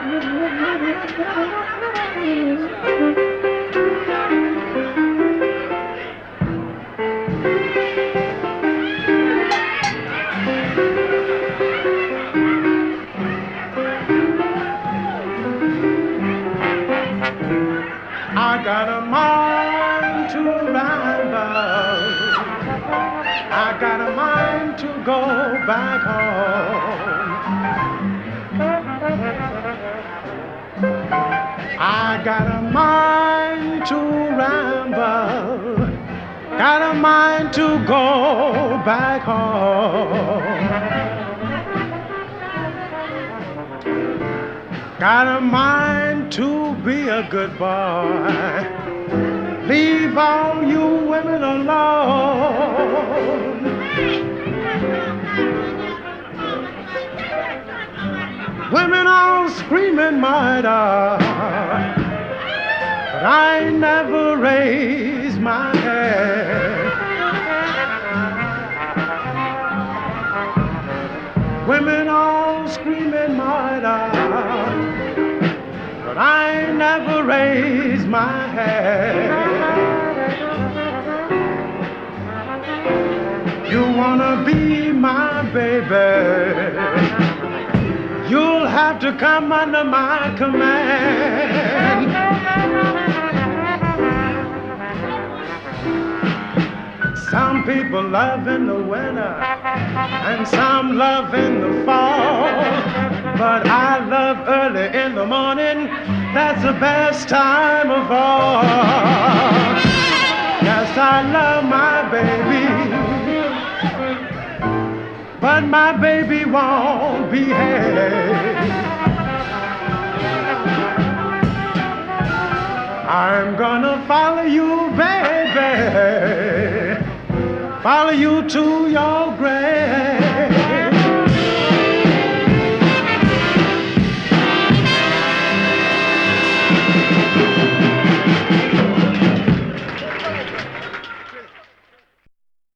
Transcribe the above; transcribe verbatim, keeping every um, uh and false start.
I got a mind to ramble. I got a mind to go back home. I got a mind to ramble. Got a mind to go back home. Got a mind to be a good boy. Leave all you women alone. Women all screaming murder, but I never raise my head. Women all screaming murder, but I never raise my head. You wanna be my baby, you'll have to come under my command. Some people love in the winter and some love in the fall, but I love early in the morning. That's the best time of all. Yes, I love my baby, but my baby won't behave. I'm gonna follow you, baby, follow you to your grave.